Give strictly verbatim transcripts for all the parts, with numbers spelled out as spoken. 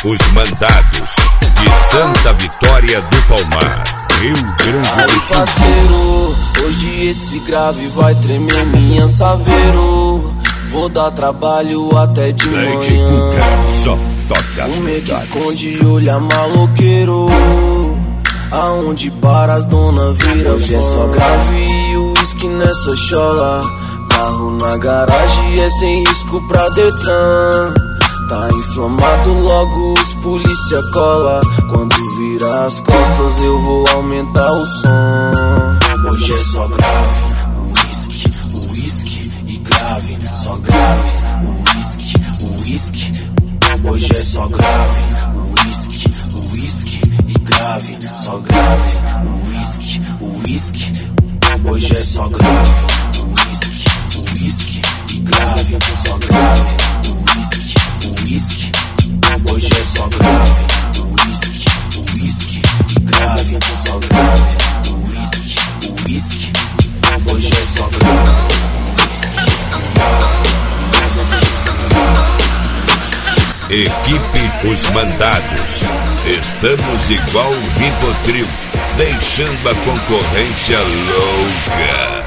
Os Mandados de Santa Vitória do Palmar, Rio Grande do Sul. Parceiro, hoje esse grave vai tremer minha saveiro. Vou dar trabalho até de manhã. Só toca as Fume que esconde olha maloqueiro. Aonde para as dona vira. Hoje é só grave e o uísque nessa chola. Carro na garagem é sem risco pra Detran. Tá inflamado, logo os polícia cola. Quando vira as costas eu vou aumentar o som. Hoje é só grave, uísque, uísque e grave. Só grave, uísque, uísque. Hoje é só grave, uísque, uísque e grave. Só grave, uísque, uísque. Hoje é só grave, uísque, uísque e grave. Só grave, uísque, uísque. Hoje é só grave, uísque, uísque e grave. Só grave, uísque, uísque. Hoje é só grave. Equipe Os Mandados. Estamos igual Ribotril, deixando a concorrência louca.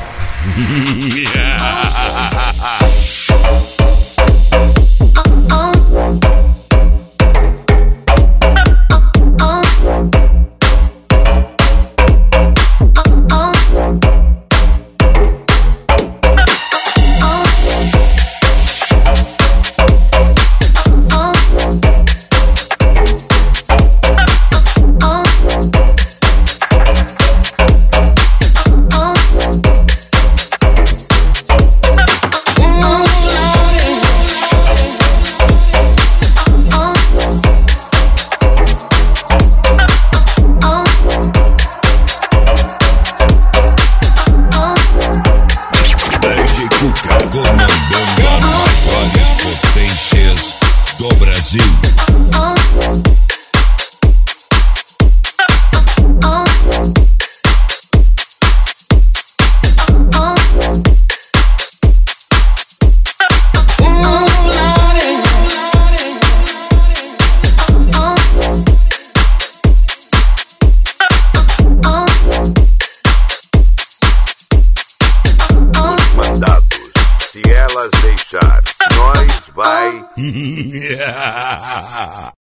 Comandando as maiores potências do Brasil. Se elas deixar, nós vai.